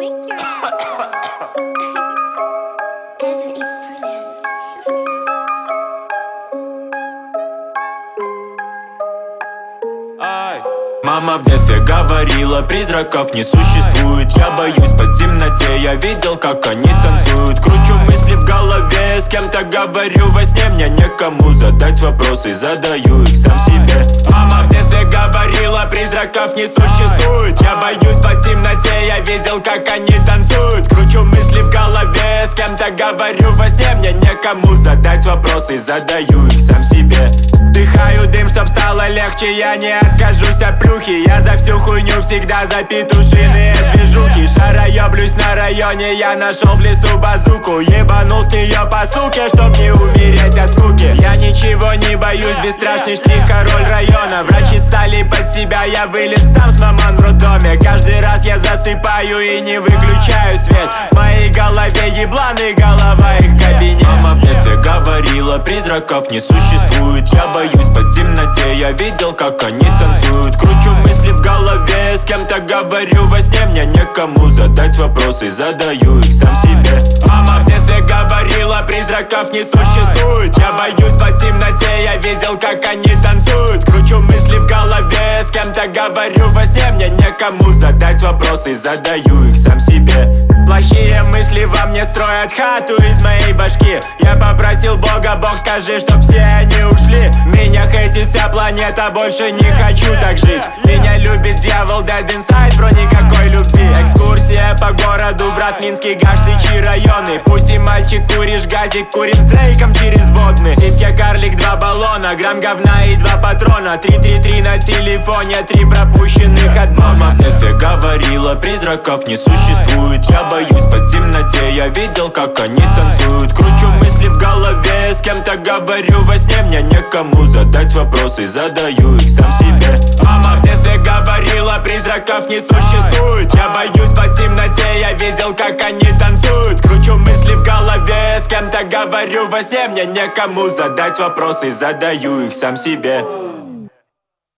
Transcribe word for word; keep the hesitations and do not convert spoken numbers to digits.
Drink your Isn't it brilliant? Ай. Мама в детстве говорила, призраков не существует. Я боюсь по темноте, я видел, как они танцуют. Кручу мысли в голове, с кем-то говорю во сне. Мне некому задать вопросы, задаю их сам себе. Мама в детстве говорила, призраков не существует. Я боюсь по темноте, я видел, как они танцуют. Кручу мысли в голове, с кем-то говорю во сне. Мне некому задать вопросы, задаю их сам себе. Вдыхаю дым, чтоб стало легче, я не откажусь от плюхи. Я за всю хуйню всегда за петушиные движухи. Шароеблюсь на районе, я нашел в лесу базуку. Ебанул с нее по суке, чтоб не умереть от скуки. Я ничего не боюсь, бесстрашный штрих, король района. Врачи ссали под себя, я вылез сам с маман в роддоме. Каждый раз я засыпаю и не выключаю свет. В моей голове ебланы, голова их кабинет. Мама в детстве говорила, призраков не существует. Я боюсь по темноте, я видел, как они танцуют. Кручу мысли в голове, с кем-то говорю во сне. Мне некому задать вопросы, задаю их сам себе. Мама в детстве говорила, призраков не существует. Я боюсь по темноте, я видел, как они танцуют. Кручу мысли в голове, с кем-то говорю во сне. Мне некому задать вопросы, задаю их сам себе. Плохие мысли во мне строят хату из моей башки. Я попросил Бога, Бог, скажи, чтоб все они ушли. Меня хейтит вся планета, больше не хочу так жить. Меня любит дьявол, dead inside, бро, никакой любви. Экскурсия по городу, брат, Минский, Гаш, Сычи районы. Пусть и мальчик, куришь газик, курим с Дрейком через водный. В симке карлик, два баллона, грамм говна и два патрона. Три-три-три на телефоне, три пропущенных от мама. В детстве говорила, призраков не существует. Я боюсь по темноте, я видел, как они танцуют. Кручу мысли в голове, с кем-то говорю во сне. Мне некому задать вопросы, задаю их сам себе. Мама в детстве говорила, призраков не существует. Я боюсь по темноте, я видел, как они танцуют. Кручу мысли в голове, с кем-то говорю во сне. Мне некому задать вопросы, задаю их сам себе.